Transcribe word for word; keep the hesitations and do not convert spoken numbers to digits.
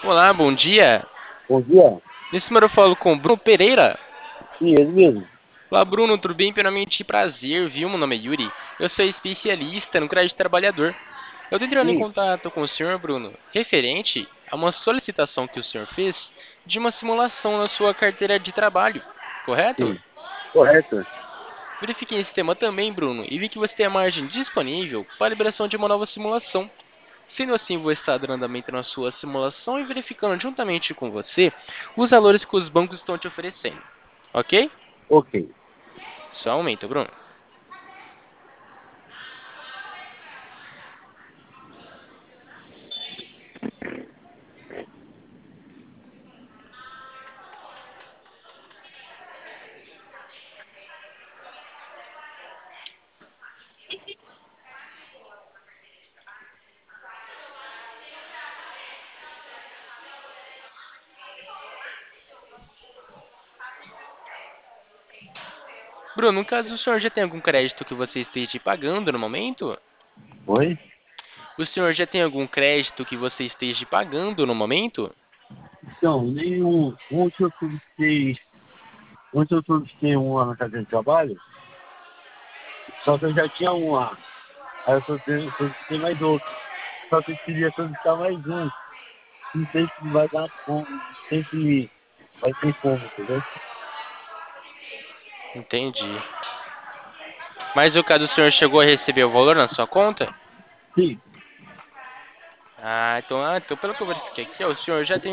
Olá, bom dia. Bom dia. Nesse número eu falo com o Bruno Pereira. Sim, ele mesmo. Olá, Bruno, tudo bem? Primeiramente, prazer, viu? Meu nome é Yuri. Eu sou especialista no crédito trabalhador. Eu estou entrando em Sim, contato com o senhor, Bruno, referente a uma solicitação que o senhor fez de uma simulação na sua carteira de trabalho, correto? sim. Correto. Verifiquei esse tema também, Bruno, e vi que você tem a margem disponível para a liberação de uma nova simulação. Sendo assim, vou estar dando andamento na sua simulação e verificando juntamente com você os valores que os bancos estão te oferecendo. Ok? Ok. Só um aumento, Bruno. Bruno, no caso, o senhor já tem algum crédito que você esteja pagando no momento? Oi? O senhor já tem algum crédito que você esteja pagando no momento? Então, nenhum. Ontem eu solicitei. Ontem eu solicitei um lá na casa de trabalho, só que eu já tinha um lá. Aí eu solicitei, solicitei mais outro. Só que eu queria solicitar mais um. Não sei se vai dar como. Não sei se vai ter como, entendeu? Entendi. Mas o caso, o senhor chegou a receber o valor na sua conta? Sim. Ah, então, ah, então pelo que eu verifiquei aqui, ó, o senhor já tem